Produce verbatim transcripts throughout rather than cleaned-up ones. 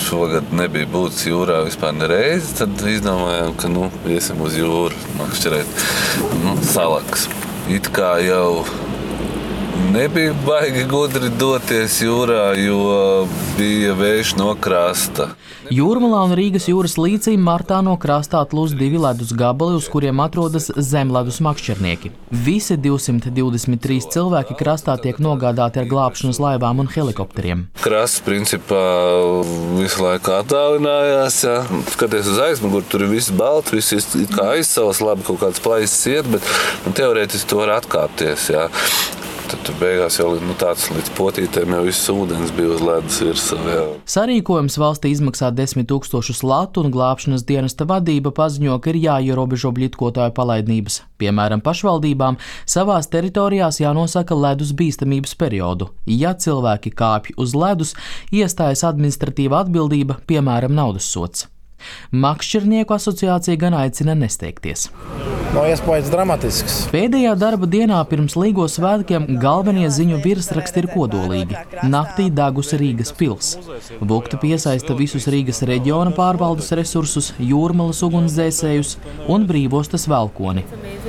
šogad nebija būtis jūrā vispār nereizi, tad izdomājām, ka nu, iesim uz jūru makšķerēt nu, salakas. It kā jau nebija baigi gudri doties jūrā, jo bija vējš no krasta. Jūrmalā un Rīgas jūras līcī martā no krastā atlūst divi ledus gabali, uz kuriem atrodas zemledus makšķernieki. Visi divsimt divdesmit trīs cilvēki krastā tiek nogādāti ar glābšanas laivām un helikopteriem. Krasts, principā, visu laiku attālinājās. Ja. Skaties uz aizmuguri, tur ir viss balts, viss ir kā aizsavas, labi kaut kāds plaisas iet, bet nu, teorētiski tu var atkāpties. Ja. Tad tur beigās jau nu, tāds līdz potītēm jau viss ūdens bija uz ledus virsū. Sarīkojums valstī izmaksā desmit tūkstošus latu, un glābšanas dienesta vadība paziņo, ka ir jāierobežo bļitkotāju palaidnības. Piemēram, pašvaldībām savās teritorijās jānosaka ledus bīstamības periodu. Ja cilvēki kāpj uz ledus, iestājas administratīva atbildība, piemēram, naudas sods. Makšķernieku asociācija gan aicina nesteigties. No iespējas dramatisks. Pēdējā darba dienā pirms Līgo svētkiem galvenie ziņu virsraksti ir kodolīgi. Naktī degusi Rīgas pils. Vukta piesaista visus Rīgas reģiona pārvaldes resursus, Jūrmalas ugunsdzēsējus un Brīvostas Velkoni.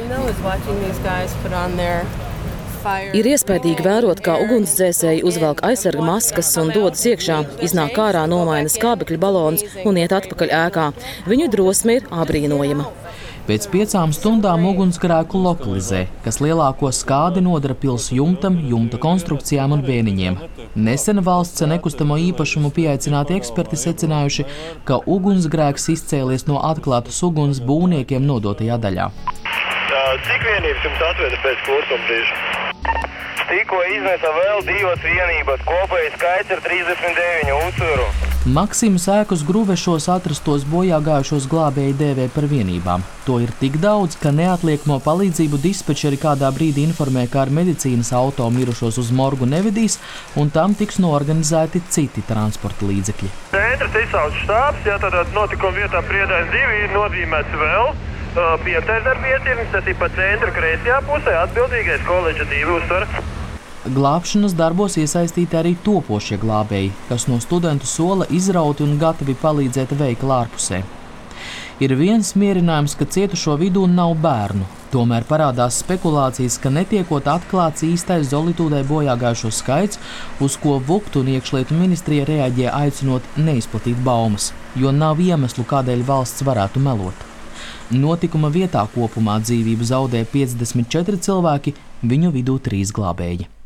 Ir iespaidīgi vērot, kā ugunsdzēsēji uzvelk aizsarga maskas un dodas iekšā, iznāk ārā, nomaina skābekļa balonus un iet atpakaļ ēkā. Viņu drosme ir abrīnojama. Pēc piecām stundām ugunsgrēku lokalizē, kas lielāko skādi nodara pils jumtam, jumta konstrukcijām un vēniņiem. Nesen valsts nekustamo īpašumu pieaicināti eksperti secinājuši, ka ugunsgrēks izcēlies no atklātas uguns būvniekiem nodotajā daļā. Cik vienības jums atveda pēc klusuma brīža? Tikko iznesa vēl divas vienības, kopējais skaits ir trīsdesmit deviņi uzturu. Maksimas ēkas gruvešos atrastos bojā gājušos glābēji dēvē par vienībām. To ir tik daudz, ka neatliekamo palīdzību dispečeri kādā brīdī informē, ka ar medicīnas auto mirušos uz morgu nevedīs, un tam tiks noorganizēti citi transporta līdzekļi. Centrs izsauc štābs, ja tad notikuma vietā Priedais divi ir nozīmēts vēl. Piektais darbietirnis, tas ir pa centru kreisajā pusē, atbildīgais koledža divi uztver. Glābšanas darbos iesaistīti arī topošie glābēji, kas no studentu sola izrauti un gatavi palīdzēt veikla ārpusē. Ir viens mierinājums, ka cietušo vidū nav bērnu. Tomēr parādās spekulācijas, ka netiekot atklāts īstais Zolitūdē bojā gājušo skaits, uz ko Vuktu un iekšlietu ministrija reaģē aicinot neizplatīt baumas, jo nav iemeslu, kādēļ valsts varētu melot. Notikuma vietā kopumā dzīvību zaudē piecdesmit četri cilvēki, viņu vidū trīs glābēji.